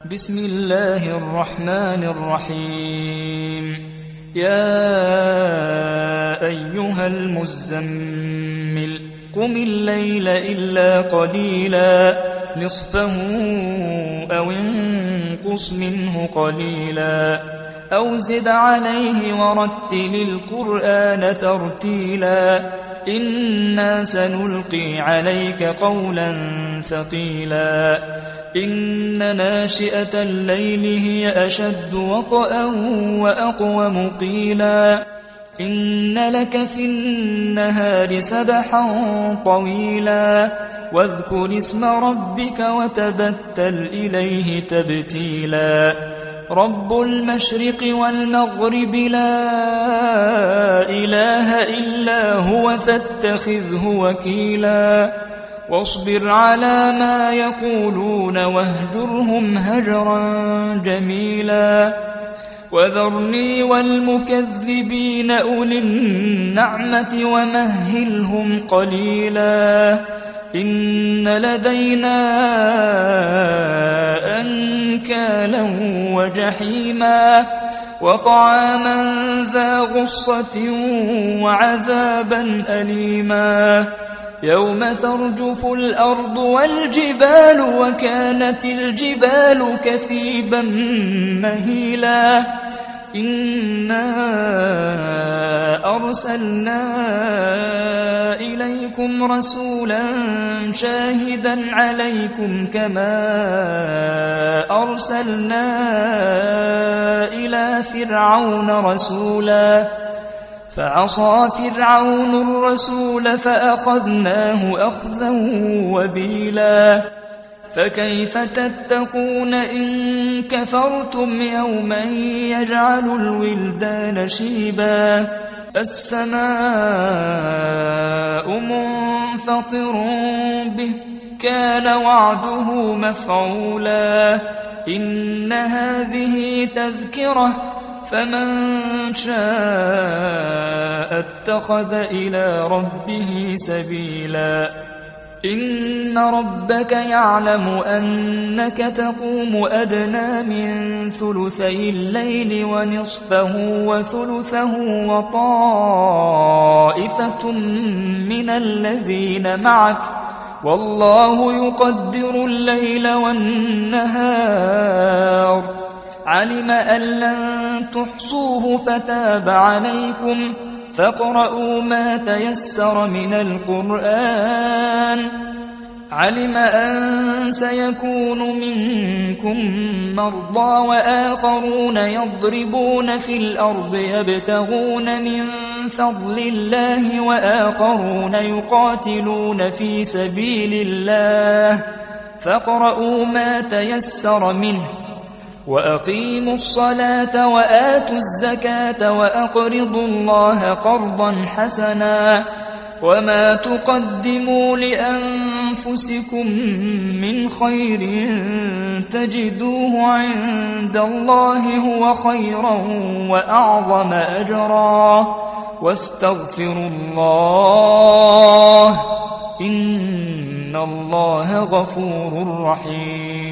بسم الله الرحمن الرحيم. يا أيها المزمل قم الليل إلا قليلا نصفه أو انقص منه قليلا أو زد عليه ورتل القرآن ترتيلا إنا سنلقي عليك قولا ثقيلا إن ناشئة الليل هي أشد وطئا وأقوم قيلا إن لك في النهار سبحا طويلا واذكر اسم ربك وتبتل إليه تبتيلا رب المشرق والمغرب لا إله إلا هو فاتخذه وكيلا واصبر على ما يقولون واهجرهم هجرا جميلا وذرني والمكذبين أولي النعمة ومهلهم قليلا إن لدينا أنكالا وجحيما وطعاما ذا غصة وعذابا أليما يوم ترجف الأرض والجبال وكانت الجبال كثيبا مهيلا إنا أرسلنا إليكم رسولا شاهدا عليكم كما أرسلنا إلى فرعون رسولا فعصى فرعون الرسول فأخذناه أخذا وبيلا فكيف تتقون إن كفرتم يوما يجعل الولدان شيبا السماء منفطر به كان وعده مفعولا إن هذه تذكرة فمن شاء اتخذ إلى ربه سبيلا إن ربك يعلم أنك تقوم أدنى من ثلثي الليل ونصفه وثلثه وطائفة من الذين معك والله يقدر الليل والنهار علم أن لن تحصوه فتاب عليكم فاقرؤوا ما تيسر من القرآن علم أن سيكون منكم مرضى وآخرون يضربون في الأرض يبتغون من فضل الله وآخرون يقاتلون في سبيل الله فاقرؤوا ما تيسر منه وأقيموا الصلاة وآتوا الزكاة وأقرضوا الله قرضا حسنا وما تقدموا لأنفسكم من خير تجدوه عند الله هو خيرا وأعظم أجرا واستغفروا الله إن الله غفور رحيم.